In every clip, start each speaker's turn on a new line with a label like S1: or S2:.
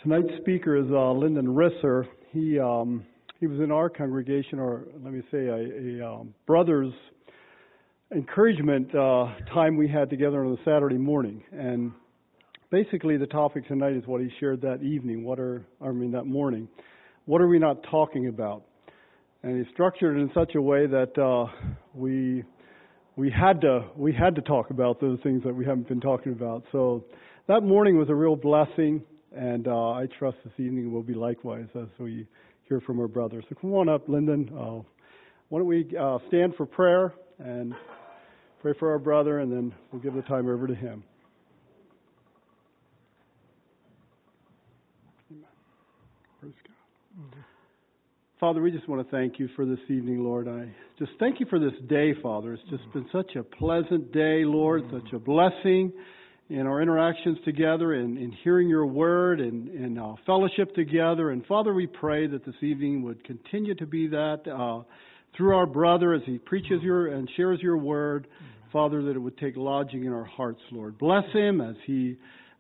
S1: Tonight's speaker is Lyndon Risser. He was in our congregation, or let me say a brother's encouragement time we had together on a Saturday morning. And basically the topic tonight is what he shared that evening. That morning. What are we not talking about? And he structured it in such a way that we had to talk about those things that we haven't been talking about. So that morning was a real blessing, and I trust this evening will be likewise as we hear from our brother. So come on up, Lyndon. Why don't we stand for prayer and pray for our brother, and then we'll give the time over to him. Amen. Praise God. Mm-hmm. Father, we just want to thank you for this evening, Lord. I just thank you for this day, Father. It's just been such a pleasant day, Lord, such a blessing in our interactions together and in hearing your word and in fellowship together. And Father, we pray that this evening would continue to be that through our brother as he preaches and shares your word, Father, that it would take lodging in our hearts, Lord. Bless him as he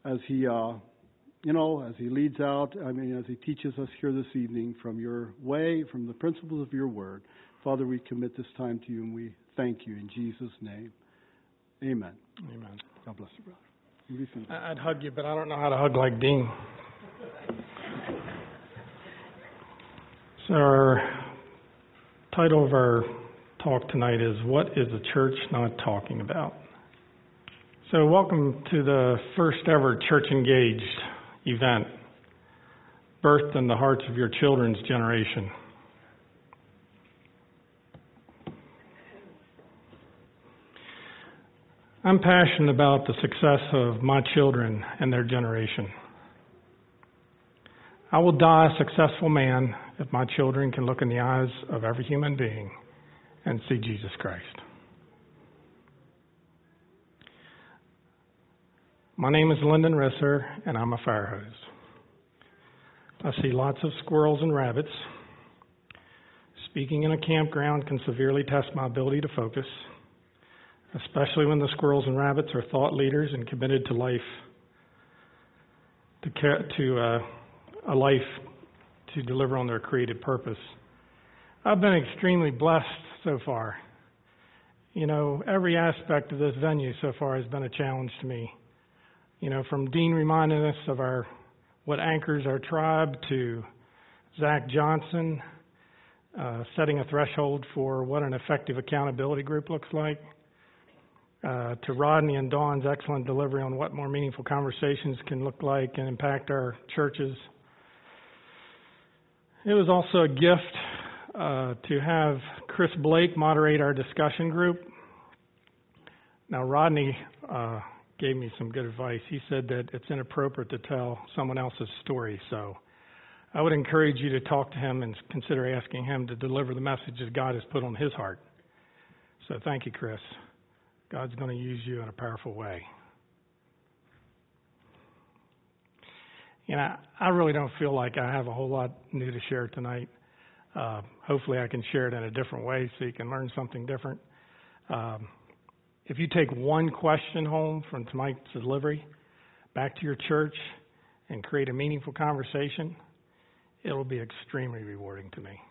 S1: leads out, as he teaches us here this evening from your way, from the principles of your word. Father, we commit this time to you and we thank you in Jesus' name. Amen.
S2: Amen.
S1: God bless you, brother.
S2: I'd hug you, but I don't know how to hug like Dean. So our title of our talk tonight is, What is the Church Not Talking About? So welcome to the first ever Church Engaged event, birthed in the hearts of your children's generation. I'm passionate about the success of my children and their generation. I will die a successful man if my children can look in the eyes of every human being and see Jesus Christ. My name is Lyndon Risser, and I'm a fire hose. I see lots of squirrels and rabbits. Speaking in a campground can severely test my ability to focus, especially when the squirrels and rabbits are thought leaders and committed to life, a life to deliver on their created purpose. I've been extremely blessed so far. You know, every aspect of this venue so far has been a challenge to me. You know, from Dean reminding us of what anchors our tribe, to Zach Johnson setting a threshold for what an effective accountability group looks like, to Rodney and Dawn's excellent delivery on what more meaningful conversations can look like and impact our churches. It was also a gift to have Chris Blake moderate our discussion group. Now, Rodney gave me some good advice. He said that it's inappropriate to tell someone else's story, so I would encourage you to talk to him and consider asking him to deliver the messages God has put on his heart. So thank you, Chris. God's going to use you in a powerful way. You know, I really don't feel like I have a whole lot new to share tonight. Hopefully I can share it in a different way so you can learn something different. If you take one question home from tonight's delivery back to your church and create a meaningful conversation, it'll be extremely rewarding to me.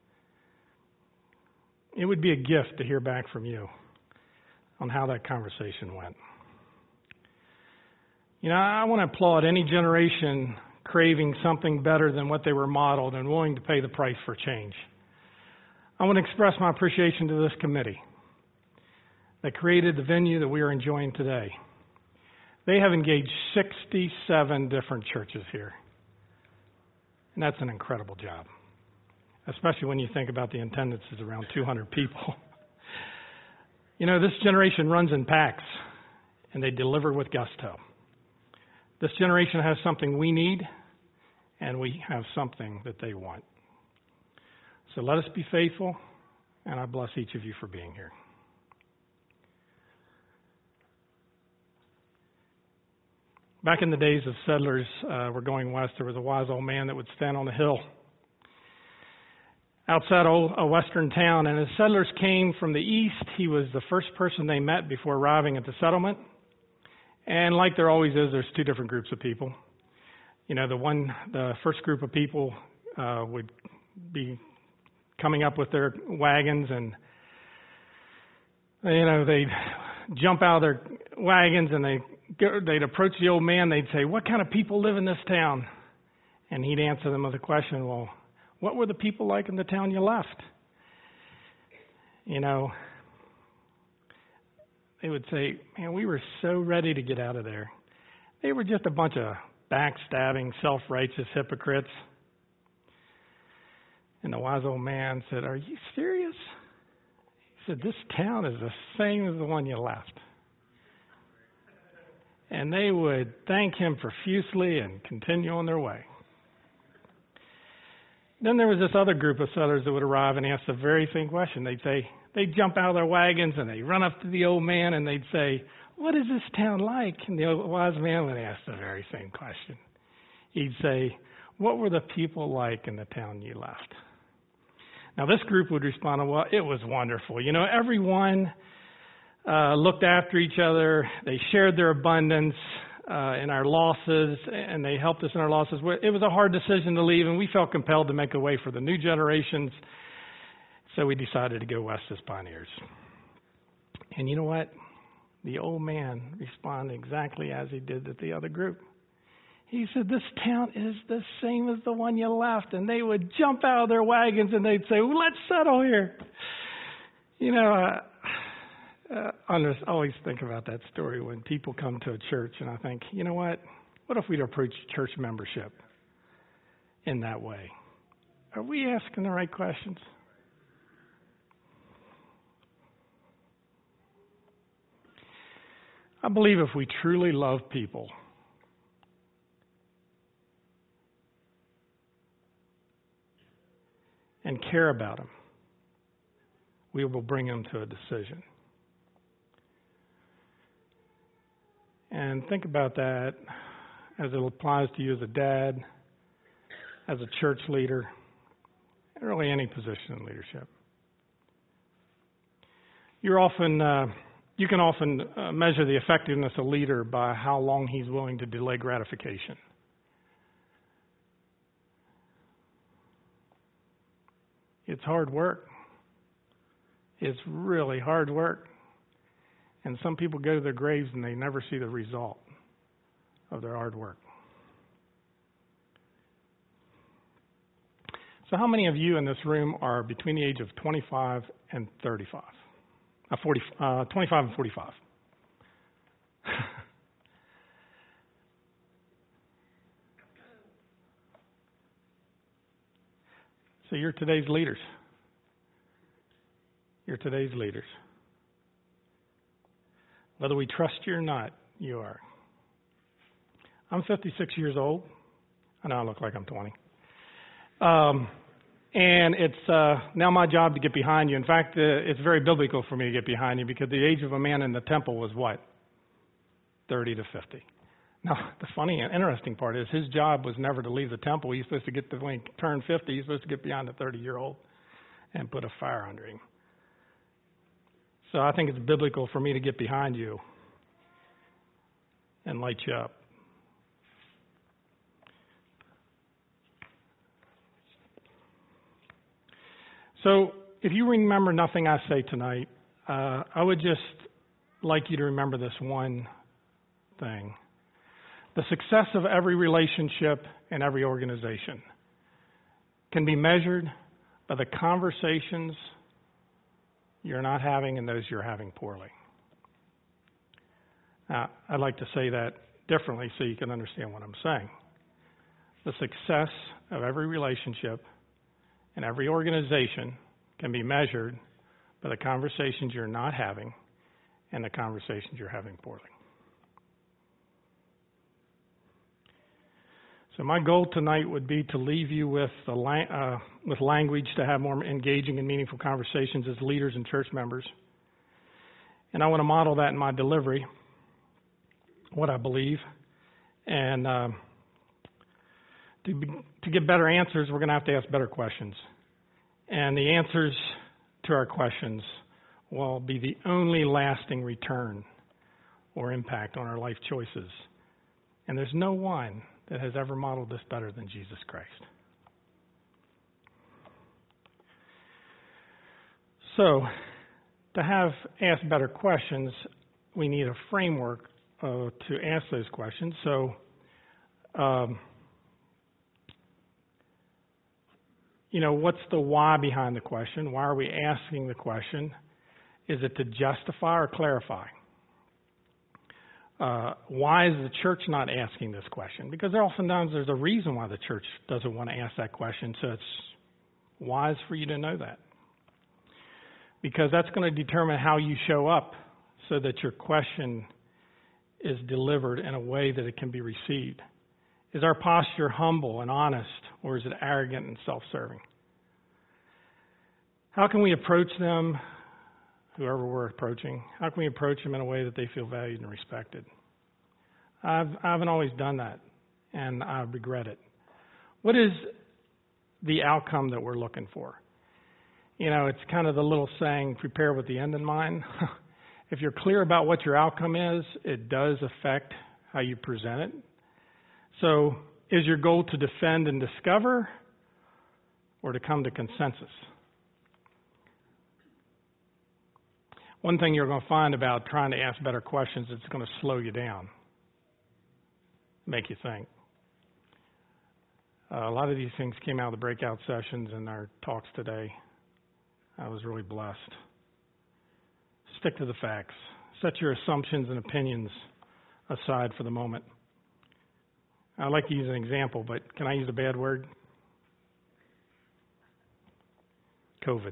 S2: It would be a gift to hear back from you on how that conversation went. You know, I want to applaud any generation craving something better than what they were modeled and willing to pay the price for change. I want to express my appreciation to this committee that created the venue that we are enjoying today. They have engaged 67 different churches here. And that's an incredible job, especially when you think about the attendance is around 200 people. You know, this generation runs in packs, and they deliver with gusto. This generation has something we need, and we have something that they want. So let us be faithful, and I bless each of you for being here. Back in the days of settlers were going west, there was a wise old man that would stand on a hill outside a western town. And as settlers came from the east, he was the first person they met before arriving at the settlement. And like there always is, there's two different groups of people. The first group of people would be coming up with their wagons, and they'd jump out of their wagons and they'd approach the old man. They'd say, "What kind of people live in this town?" And he'd answer them with a question, "Well, what were the people like in the town you left?" They would say, "Man, we were so ready to get out of there. They were just a bunch of backstabbing, self-righteous hypocrites." And the wise old man said, "Are you serious?" He said, "This town is the same as the one you left." And they would thank him profusely and continue on their way. Then there was this other group of settlers that would arrive and ask the very same question. They'd jump out of their wagons and they'd run up to the old man and they'd say, "What is this town like?" And the old wise man would ask the very same question. He'd say, "What were the people like in the town you left?" Now this group would respond, "Well, it was wonderful. Everyone looked after each other. They shared their abundance in our losses, and they helped us in our losses. It was a hard decision to leave, and we felt compelled to make a way for the new generations, so we decided to go west as pioneers." And you know what? The old man responded exactly as he did to the other group. He said, "This town is the same as the one you left." And they would jump out of their wagons and they'd say, "Well, let's settle here." I always think about that story when people come to a church, and I think, you know what? What if we'd approach church membership in that way? Are we asking the right questions? I believe if we truly love people, and care about them, we will bring them to a decision. And think about that as it applies to you as a dad, as a church leader, and really any position in leadership. You can often measure the effectiveness of a leader by how long he's willing to delay gratification. It's hard work. It's really hard work. And some people go to their graves and they never see the result of their hard work. So how many of you in this room are between the age of 25 and 35? 25 and 45. So you're today's leaders. You're today's leaders. Whether we trust you or not, you are. I'm 56 years old. I know I look like I'm 20. And it's now my job to get behind you. In fact, it's very biblical for me to get behind you because the age of a man in the temple was what? 30 to 50. Now, the funny and interesting part is his job was never to leave the temple. He's supposed to get when he turned 50, he's supposed to get beyond the 30-year-old and put a fire under him. So I think it's biblical for me to get behind you and light you up. So if you remember nothing I say tonight, I would just like you to remember this one thing. The success of every relationship and every organization can be measured by the conversations you're not having and those you're having poorly. Now, I'd like to say that differently so you can understand what I'm saying. The success of every relationship and every organization can be measured by the conversations you're not having and the conversations you're having poorly. So my goal tonight would be to leave you with language to have more engaging and meaningful conversations as leaders and church members. And I want to model that in my delivery, what I believe. And to get better answers, we're going to have to ask better questions. And the answers to our questions will be the only lasting return or impact on our life choices. And there's no one that has ever modeled this better than Jesus Christ. So, to have asked better questions, we need a framework to ask those questions. So, what's the why behind the question? Why are we asking the question? Is it to justify or clarify? Why is the church not asking this question? Because oftentimes there's a reason why the church doesn't want to ask that question, so it's wise for you to know that. Because that's going to determine how you show up so that your question is delivered in a way that it can be received. Is our posture humble and honest, or is it arrogant and self-serving? How can we approach them, whoever we're approaching, how can we approach them in a way that they feel valued and respected? I haven't always done that, and I regret it. What is the outcome that we're looking for? It's kind of the little saying, prepare with the end in mind. If you're clear about what your outcome is, it does affect how you present it. So, is your goal to defend and discover, or to come to consensus? One thing you're going to find about trying to ask better questions, it's going to slow you down, make you think. A lot of these things came out of the breakout sessions and our talks today. I was really blessed. Stick to the facts. Set your assumptions and opinions aside for the moment. I'd like to use an example, but can I use a bad word? COVID.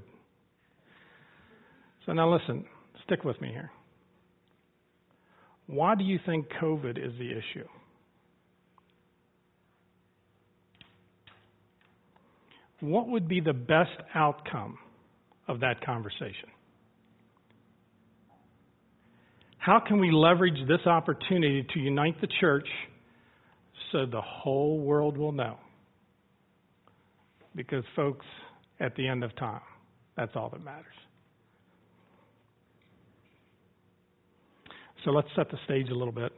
S2: So now listen, stick with me here. Why do you think COVID is the issue? What would be the best outcome of that conversation? How can we leverage this opportunity to unite the church so the whole world will know? Because, folks, at the end of time, that's all that matters. So let's set the stage a little bit.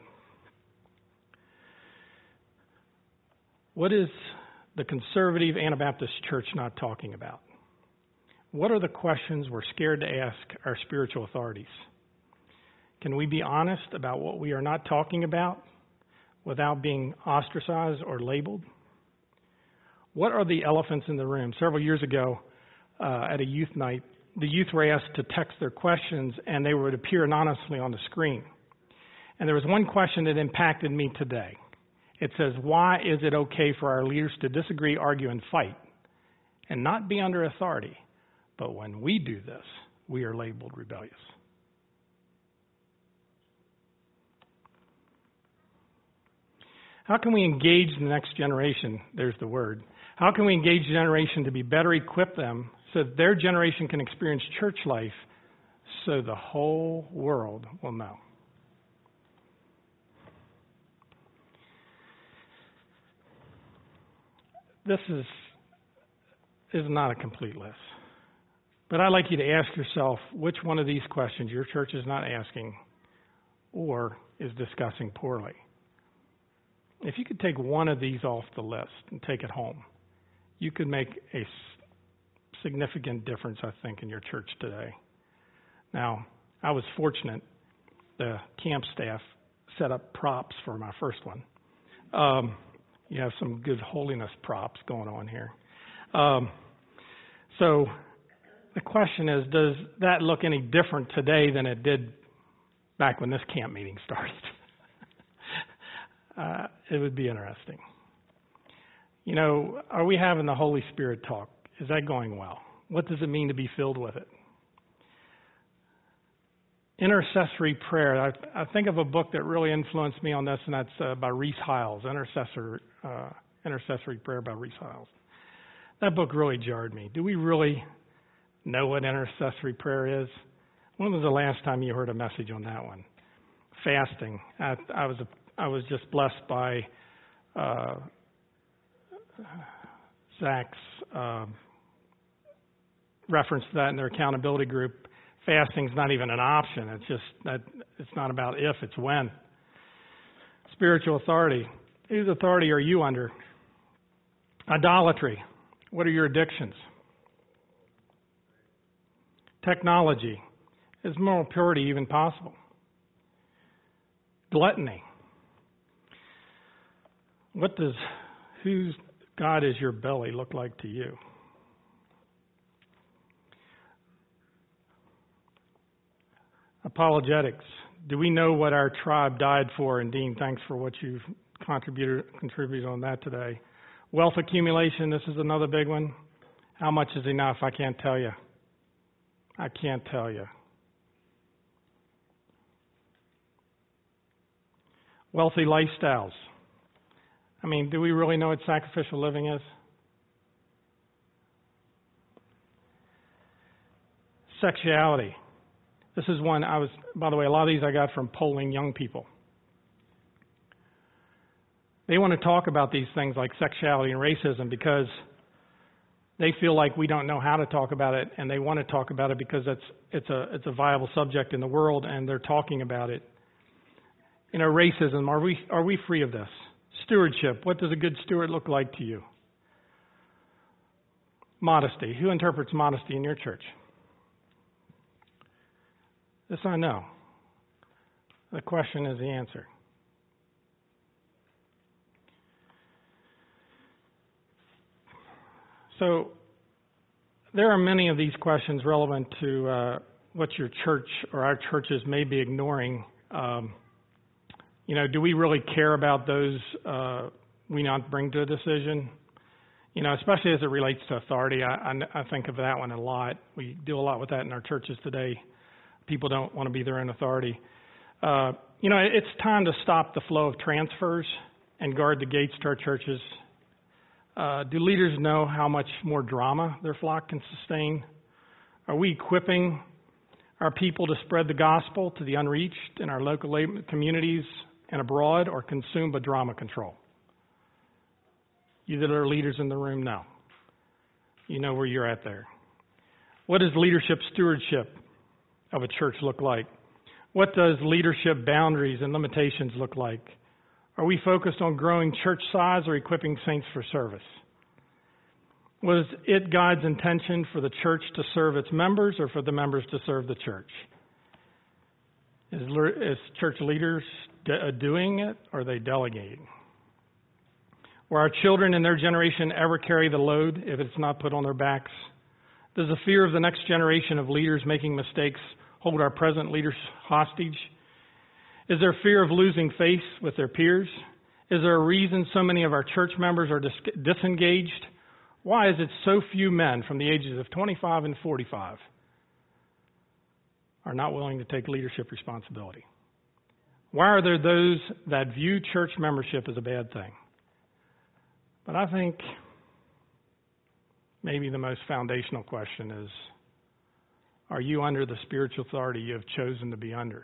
S2: What is the conservative Anabaptist church not talking about? What are the questions we're scared to ask our spiritual authorities? Can we be honest about what we are not talking about without being ostracized or labeled? What are the elephants in the room? Several years ago, at a youth night, the youth were asked to text their questions, and they would appear anonymously on the screen. And there was one question that impacted me today. It says, why is it okay for our leaders to disagree, argue, and fight, and not be under authority? But when we do this, we are labeled rebellious. How can we engage the next generation? There's the word. How can we engage the generation to be better equip them so that their generation can experience church life so the whole world will know? This is not a complete list. But I'd like you to ask yourself which one of these questions your church is not asking or is discussing poorly. If you could take one of these off the list and take it home, you could make a significant difference, I think, in your church today. Now, I was fortunate. The camp staff set up props for my first one. You have some good holiness props going on here. So the question is, does that look any different today than it did back when this camp meeting started? It would be interesting. Are we having the Holy Spirit talk? Is that going well? What does it mean to be filled with it? Intercessory prayer. I think of a book that really influenced me on this, and that's by Rees Hiles, Intercessory Prayer by Rees Hiles. That book really jarred me. Do we really know what intercessory prayer is? When was the last time you heard a message on that one? Fasting. I was just blessed by Zach's reference to that in their accountability group. Fasting's not even an option. It's just that it's not about if, it's when. Spiritual authority. Whose authority are you under? Idolatry. What are your addictions? Technology. Is moral purity even possible? Gluttony. Whose God is your belly look like to you? Apologetics. Do we know what our tribe died for? And Dean, thanks for what you've contributed on that today. Wealth accumulation, this is another big one. How much is enough? I can't tell you. I can't tell you. Wealthy lifestyles. I mean, do we really know what sacrificial living is? Sexuality. This is one by the way, a lot of these I got from polling young people. They want to talk about these things like sexuality and racism because they feel like we don't know how to talk about it, and they want to talk about it because it's a viable subject in the world, and they're talking about it. You know, racism, are we free of this? Stewardship, what does a good steward look like to you? Modesty, who interprets modesty in your church? This I know. The question is the answer. So there are many of these questions relevant to what your church or our churches may be ignoring. Do we really care about those we not bring to a decision? Especially as it relates to authority. I think of that one a lot. We do a lot with that in our churches today. People don't want to be their own authority. It's time to stop the flow of transfers and guard the gates to our churches. Do leaders know how much more drama their flock can sustain? Are we equipping our people to spread the gospel to the unreached in our local communities and abroad, or consumed by drama control? You that are leaders in the room know. You know where you're at there. What does leadership stewardship of a church look like? What does leadership boundaries and limitations look like? Are we focused on growing church size or equipping saints for service? Was it God's intention for the church to serve its members or for the members to serve the church? Is church leaders doing it, or are they delegating? Will our children in their generation ever carry the load if it's not put on their backs? Does the fear of the next generation of leaders making mistakes hold our present leaders hostage? Is there fear of losing face with their peers? Is there a reason so many of our church members are disengaged? Why is it so few men from the ages of 25 and 45 are not willing to take leadership responsibility? Why are there those that view church membership as a bad thing? But I think maybe the most foundational question is, are you under the spiritual authority you have chosen to be under?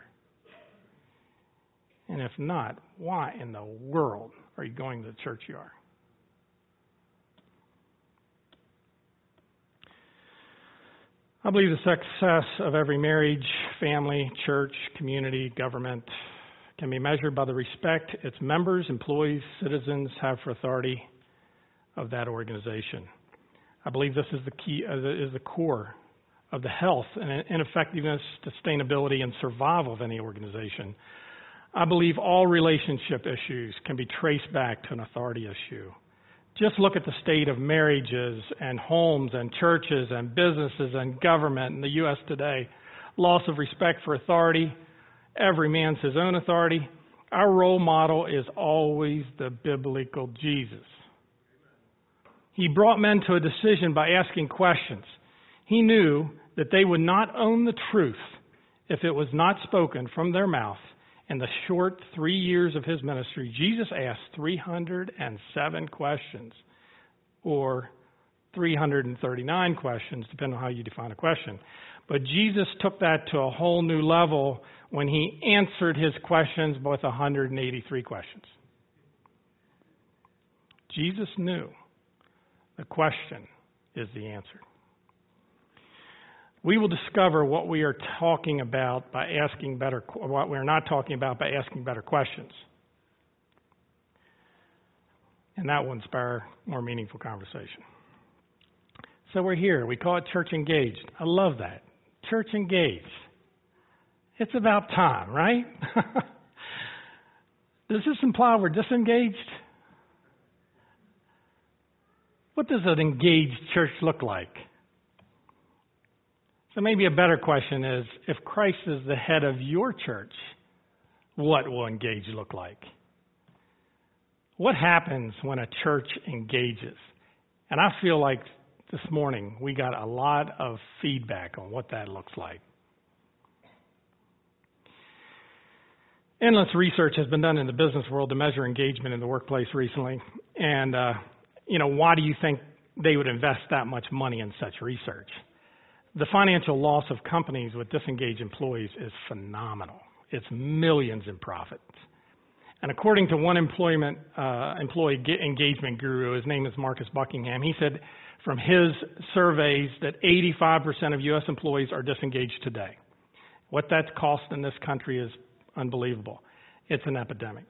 S2: And if not, why in the world are you going to the church you are? I believe the success of every marriage, family, church, community, government can be measured by the respect its members, employees, citizens have for authority of that organization. I believe this is the key, is the core of the health and effectiveness, sustainability, and survival of any organization. I believe all relationship issues can be traced back to an authority issue. Just look at the state of marriages and homes and churches and businesses and government in the U.S. today. Loss of respect for authority. Every man's his own authority. Our role model is always the biblical Jesus. He brought men to a decision by asking questions. He knew that they would not own the truth if it was not spoken from their mouth. In the short 3 years of his ministry, Jesus asked 307 questions, or 339 questions, depending on how you define a question. But Jesus took that to a whole new level when he answered his questions with 183 questions. Jesus knew the question is the answer. We will discover what we are talking about by asking better, what we're not talking about by asking better questions. and that will inspire more meaningful conversation. So we're here. We call it Church Engaged. I love that. Church Engaged. It's about time, right? Does this imply we're disengaged? What does an engaged church look like? So maybe a better question is, if Christ is the head of your church, what will engage look like? What happens when a church engages? And I feel like this morning we got a lot of feedback on what that looks like. Endless research has been done in the business world to measure engagement in the workplace recently. And, why do you think they would invest that much money in such research? The financial loss of companies with disengaged employees is phenomenal. It's millions in profits. And according to one employee engagement guru, his name is Marcus Buckingham, he said from his surveys that 85% of U.S. employees are disengaged today. What that's cost in this country is unbelievable. It's an epidemic.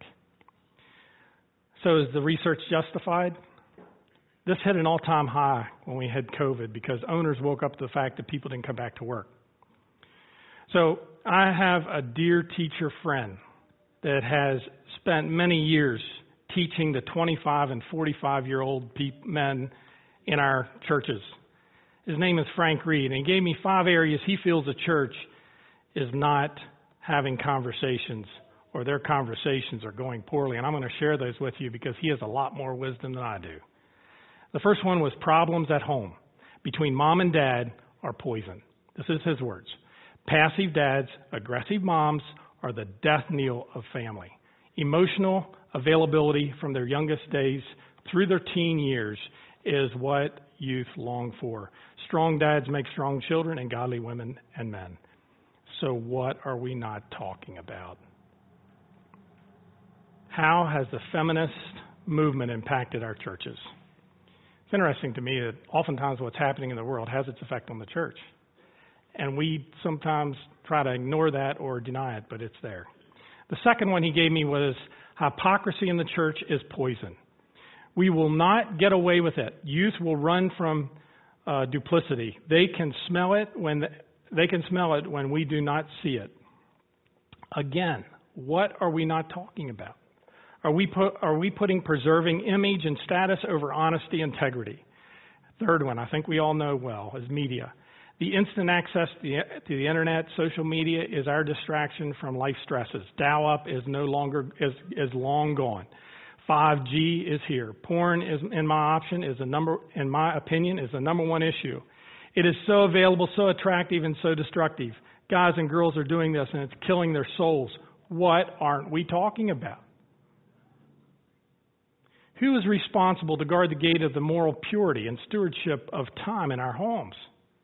S2: So is the research justified? This hit an all-time high when we had COVID because owners woke up to the fact that people didn't come back to work. So I have a dear teacher friend that has spent many years teaching the 25 and 45-year-old men in our churches. His name is Frank Reed, and he gave me 5 areas he feels the church is not having conversations, or their conversations are going poorly. And I'm going to share those with you because he has a lot more wisdom than I do. The first one was problems at home between mom and dad are poison. This is his words. Passive dads, aggressive moms are the death knell of family. Emotional availability from their youngest days through their teen years is what youth long for. Strong dads make strong children and godly women and men. So what are we not talking about? How has the feminist movement impacted our churches? It's interesting to me that oftentimes what's happening in the world has its effect on the church. And we sometimes try to ignore that or deny it, but it's there. The second one he gave me was hypocrisy in the church is poison. We will not get away with it. Youth will run from duplicity. They can smell it when we do not see it. Again, what are we not talking about? Are we putting preserving image and status over honesty and integrity? Third one, I think we all know well, is media. The instant access to the internet, social media is our distraction from life stresses. Dial-up is long gone. 5G is here. Porn is, in my opinion, is the number one issue. It is so available, so attractive, and so destructive. Guys and girls are doing this, and it's killing their souls. What aren't we talking about? Who is responsible to guard the gate of the moral purity and stewardship of time in our homes?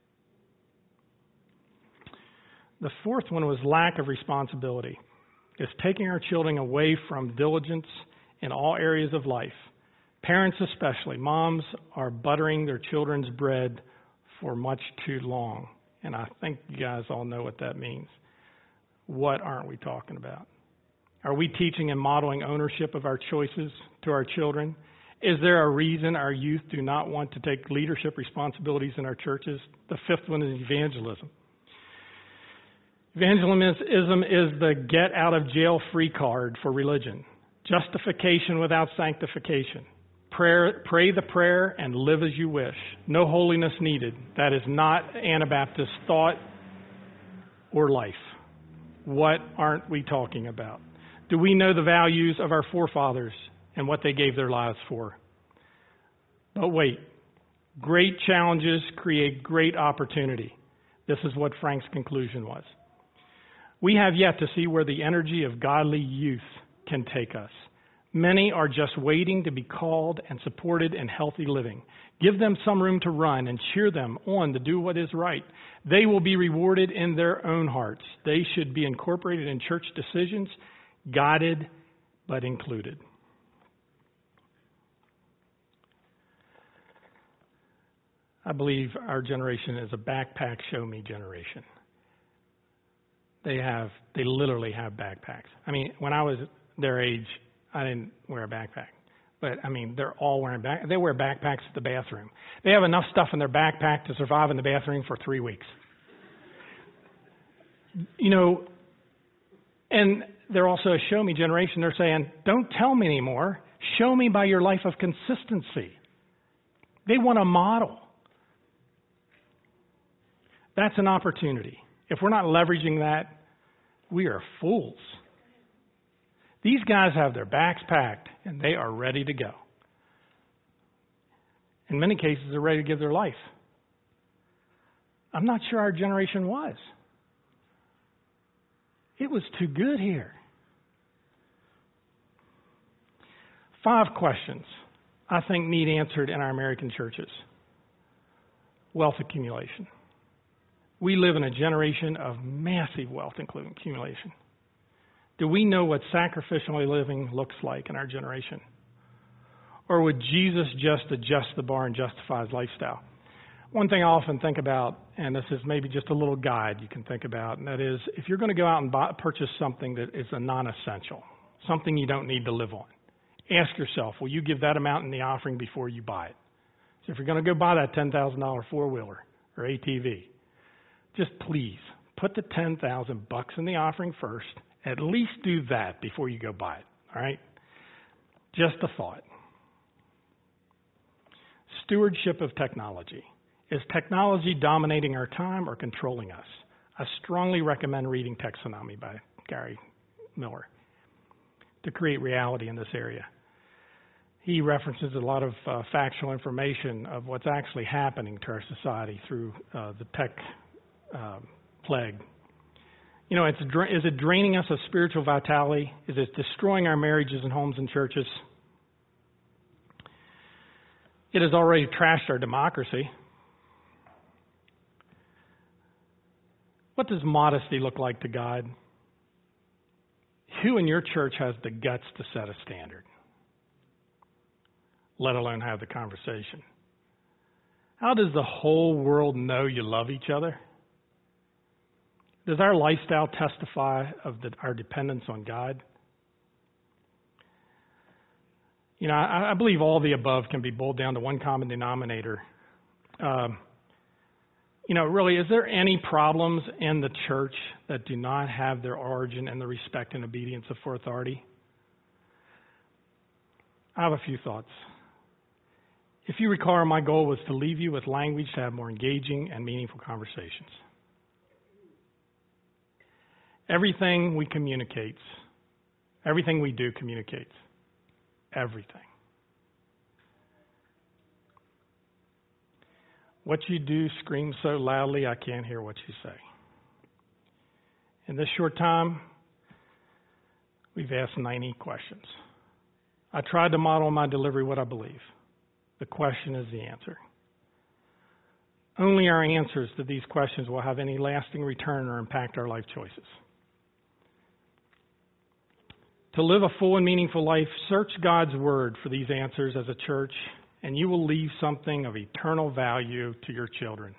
S2: The fourth one was lack of responsibility. It's taking our children away from diligence in all areas of life. Parents especially, moms are buttering their children's bread for much too long. And I think you guys all know what that means. What aren't we talking about? Are we teaching and modeling ownership of our choices to our children? Is there a reason our youth do not want to take leadership responsibilities in our churches? The fifth one is evangelism. Evangelism is the get-out-of-jail-free card for religion. Justification without sanctification. Pray the prayer and live as you wish. No holiness needed. That is not Anabaptist thought or life. What aren't we talking about? Do we know the values of our forefathers and what they gave their lives for? But wait, great challenges create great opportunity. This is what Frank's conclusion was. We have yet to see where the energy of godly youth can take us. Many are just waiting to be called and supported in healthy living. Give them some room to run and cheer them on to do what is right. They will be rewarded in their own hearts. They should be incorporated in church decisions, guided but included. I believe our generation is a backpack show me generation. They literally have backpacks. I mean, when I was their age, I didn't wear a backpack. But, I mean, they're all wearing they wear backpacks at the bathroom. They have enough stuff in their backpack to survive in the bathroom for 3 weeks. You know, and they're also a show me generation. They're saying, don't tell me anymore. Show me by your life of consistency. They want a model. That's an opportunity. If we're not leveraging that, we are fools. These guys have their backs packed, and they are ready to go. In many cases, they're ready to give their life. I'm not sure our generation was. It was too good here. 5 questions I think need answered in our American churches. Wealth accumulation. We live in a generation of massive wealth accumulation. Do we know what sacrificially living looks like in our generation? Or would Jesus just adjust the bar and justify his lifestyle? One thing I often think about, and this is maybe just a little guide you can think about, and that is if you're going to go out and purchase something that is a non-essential, something you don't need to live on, ask yourself, will you give that amount in the offering before you buy it? So if you're going to go buy that $10,000 four-wheeler or ATV, just please put the $10,000 in the offering first. At least do that before you go buy it, all right? Just a thought. Stewardship of technology. Is technology dominating our time or controlling us? I strongly recommend reading Taxonomy by Gary Miller to create reality in this area. He references a lot of factual information of what's actually happening to our society through the tech plague. You know, is it draining us of spiritual vitality? Is it destroying our marriages and homes and churches? It has already trashed our democracy. What does modesty look like to God? Who in your church has the guts to set a standard, let alone have the conversation? How does the whole world know you love each other? Does our lifestyle testify of our dependence on God? You know, I believe all the above can be boiled down to one common denominator. You know, really, is there any problems in the church that do not have their origin in the respect and obedience for authority? I have a few thoughts. If you recall, my goal was to leave you with language to have more engaging and meaningful conversations. Everything we communicates, everything we do communicates. Everything. What you do screams so loudly I can't hear what you say. In this short time, we've asked 90 questions. I tried to model in my delivery what I believe. The question is the answer. Only our answers to these questions will have any lasting return or impact our life choices. To live a full and meaningful life, search God's Word for these answers as a church, and you will leave something of eternal value to your children.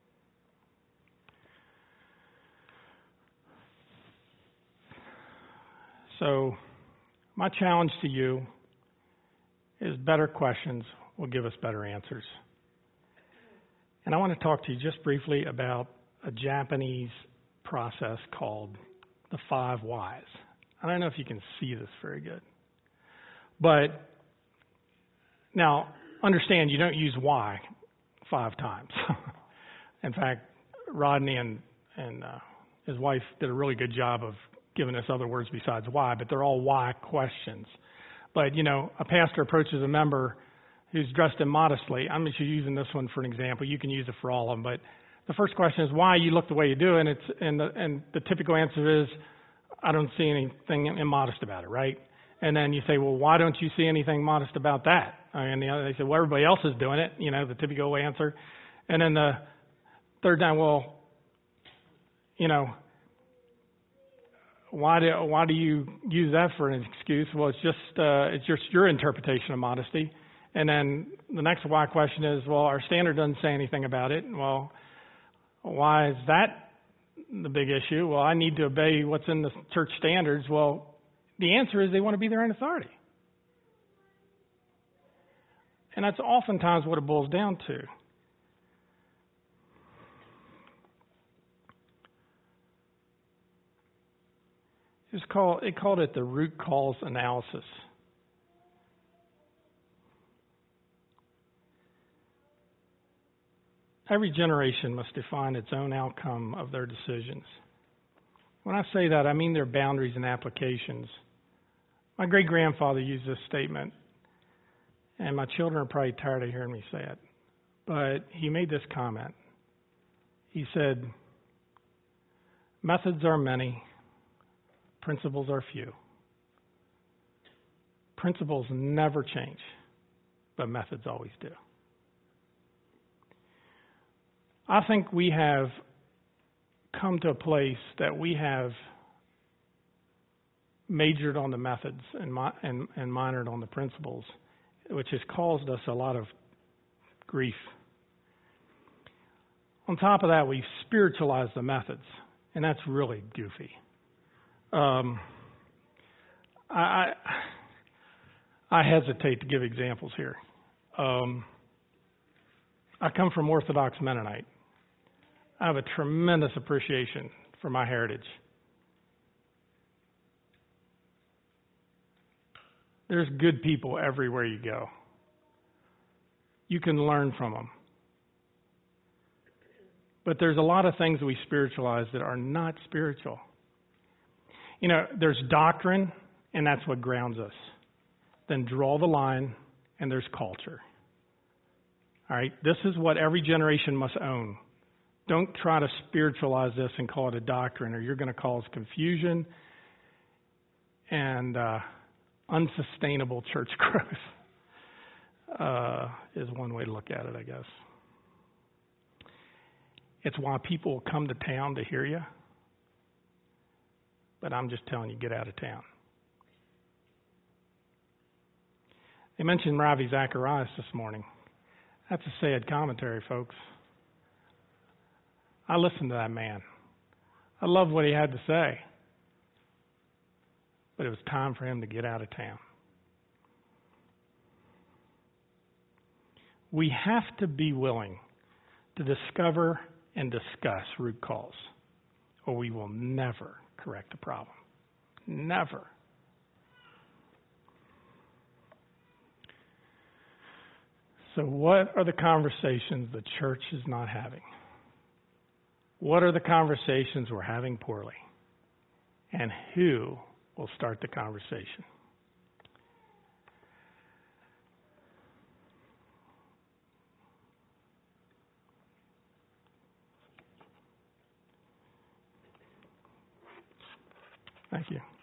S2: So, my challenge to you is better questions will give us better answers. And I want to talk to you just briefly about a Japanese process called the 5 whys. I don't know if you can see this very good. But now, understand you don't use why 5 times. In fact, Rodney and his wife did a really good job of giving us other words besides why, but they're all why questions. But, you know, a pastor approaches a member who's dressed immodestly. I'm just using this one for an example. You can use it for all of them. But the first question is why you look the way you do, and the typical answer is, I don't see anything immodest about it, right? And then you say, well, why don't you see anything modest about that? And they say, well, everybody else is doing it, you know, the typical answer. And then the third time, well, you know, why do you use that for an excuse? Well, it's just your interpretation of modesty. And then the next why question is, well, our standard doesn't say anything about it. Well, why is that the big issue? Well, I need to obey what's in the church standards. Well, the answer is they want to be their own authority. And that's oftentimes what it boils down to. It called it the root cause analysis. Every generation must define its own outcome of their decisions. When I say that, I mean their boundaries and applications. My great-grandfather used this statement, and my children are probably tired of hearing me say it, but he made this comment. He said, "Methods are many, principles are few. Principles never change, but methods always do." I think we have come to a place that we have majored on the methods and minored on the principles, which has caused us a lot of grief. On top of that, we've spiritualized the methods, and that's really goofy. I hesitate to give examples here. I come from Orthodox Mennonite. I have a tremendous appreciation for my heritage. There's good people everywhere you go. You can learn from them. But there's a lot of things we spiritualize that are not spiritual. You know, there's doctrine, and that's what grounds us. Then draw the line, and there's culture. All right? This is what every generation must own. Don't try to spiritualize this and call it a doctrine, or you're going to cause confusion and unsustainable church growth, is one way to look at it, I guess. It's why people come to town to hear you, but I'm just telling you, get out of town. They mentioned Ravi Zacharias this morning. That's a sad commentary, folks. I listened to that man. I love what he had to say. But it was time for him to get out of town. We have to be willing to discover and discuss root cause, or we will never correct the problem. Never. So what are the conversations the church is not having? What are the conversations we're having poorly? And who will start the conversation? Thank you.